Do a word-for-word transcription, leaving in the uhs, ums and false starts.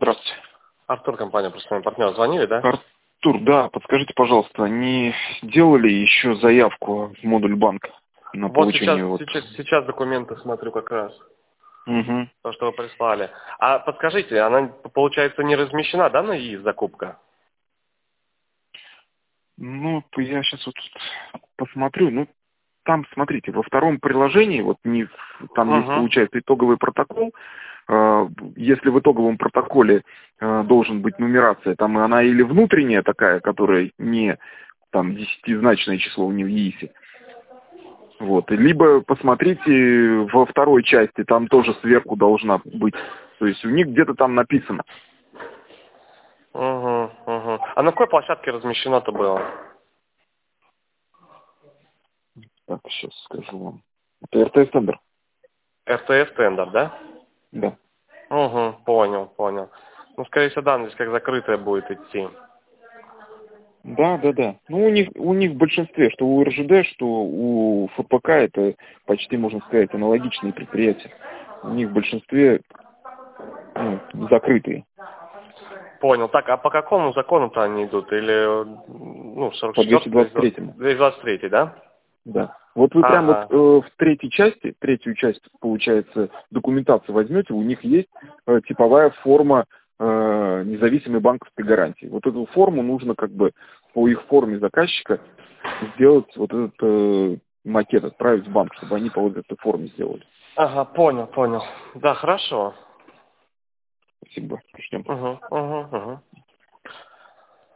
Здравствуйте. Артур, компания «Простой партнер». Звонили, да? Артур, да, подскажите, пожалуйста, не делали еще заявку в модуль банка на Вот получение? сейчас, Вот сейчас, сейчас документы смотрю как раз, Угу. то, что вы прислали. А подскажите, она, получается, не размещена, да, на ИИС закупка? Ну, я сейчас вот посмотрю. Ну, там, смотрите, во втором приложении, вот не, в- там есть, Угу. получается, итоговый протокол. Э, Если в итоговом протоколе э, должен быть нумерация, там она или внутренняя такая, которая не там десятизначное число у нее в ИИСе. Вот. И либо посмотрите во второй части, там тоже сверху должна быть. То есть у них где-то там написано. Угу, угу. А на какой площадке размещено-то было? Так, сейчас скажу вам. Это РТС тендер. РТС тендер, да? Да. Угу, понял, понял. Ну, скорее всего, да, здесь как закрытая будет идти. Да, да, да. Ну, у них, у них в большинстве, что у РЖД, что у ФПК, это почти, можно сказать, аналогичные предприятия. У них в большинстве ну, закрытые. Понял. Так, а по какому закону-то они идут? Или, ну, По сорок четвёртый, двести двадцать третьему. двести двадцать третий, да? Да. Вот вы прям вот Ага. э, в третьей части, третью часть, получается, документацию возьмете, у них есть э, типовая форма э, независимой банковской гарантии. Вот эту форму нужно как бы по их форме заказчика сделать вот этот э, макет, отправить в банк, чтобы они по вот этой форме сделали. Ага, понял, понял. Да, хорошо. Спасибо. Ждем. Угу, угу, угу.